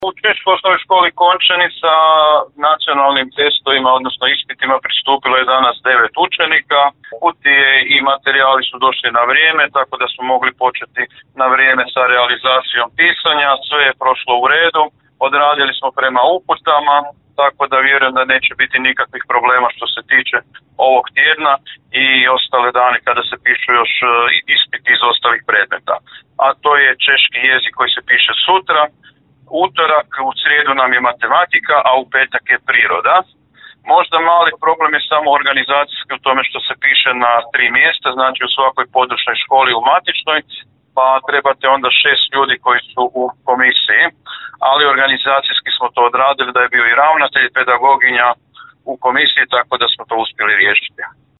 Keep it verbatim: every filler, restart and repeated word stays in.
U Češkoj osnovnoj školi Končanica nacionalnim testovima, odnosno ispitima, pristupilo je danas devet učenika. Kutije i materijali su došli na vrijeme, tako da smo mogli početi na vrijeme sa realizacijom pisanja. Sve je prošlo u redu, odradili smo prema uputama, tako da vjerujem da neće biti nikakvih problema što se tiče ovog tjedna i ostale dane kada se pišu još ispiti iz ostalih predmeta. A to je češki jezik koji se piše sutra, utorak, u srijedu nam je matematika, a u petak je priroda. Možda mali problem je samo organizacijski u tome što se piše na tri mjesta, znači u svakoj područnoj školi u matičnoj, pa trebate onda šest ljudi koji su u komisiji, ali organizacijski smo to odradili, da je bio i ravnatelj, pedagoginja u komisiji, tako da smo to uspjeli riješiti.